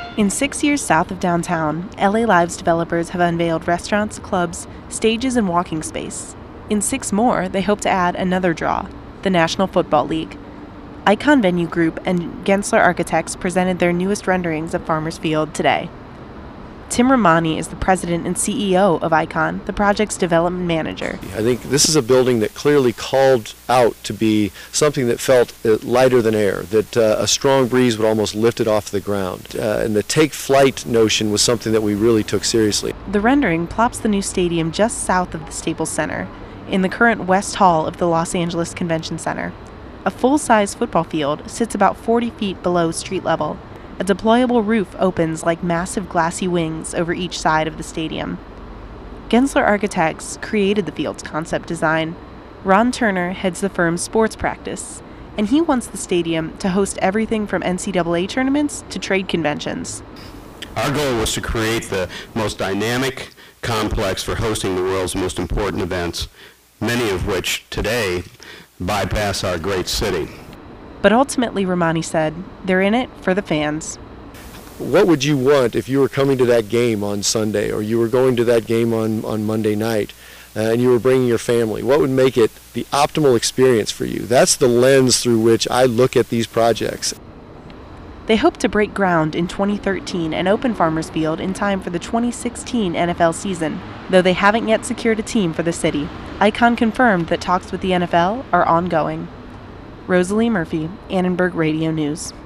In 6 years south of downtown, LA Live's developers have unveiled restaurants, clubs, stages, and walking space. In 6 more, they hope to add another draw, the National Football League. Icon Venue Group and Gensler Architects presented their newest renderings of Farmers Field today. Tim Ramani is the president and CEO of Icon, the project's development manager. I think this is a building that clearly called out to be something that felt lighter than air, that a strong breeze would almost lift it off the ground. And the take flight notion was something that we really took seriously. The rendering plops the new stadium just south of the Staples Center, in the current West Hall of the Los Angeles Convention Center. A full-size football field sits about 40 feet below street level. A deployable roof opens like massive glassy wings over each side of the stadium. Gensler Architects created the field's concept design. Ron Turner heads the firm's sports practice, and he wants the stadium to host everything from NCAA tournaments to trade conventions. Our goal was to create the most dynamic complex for hosting the world's most important events, many of which today bypass our great city. But ultimately, Ramani said, they're in it for the fans. What would you want if you were coming to that game on Sunday, or you were going to that game on Monday night, and you were bringing your family? What would make it the optimal experience for you? That's the lens through which I look at these projects. They hope to break ground in 2013 and open Farmers Field in time for the 2016 NFL season, though they haven't yet secured a team for the city. Icon confirmed that talks with the NFL are ongoing. Rosalie Murphy, Annenberg Radio News.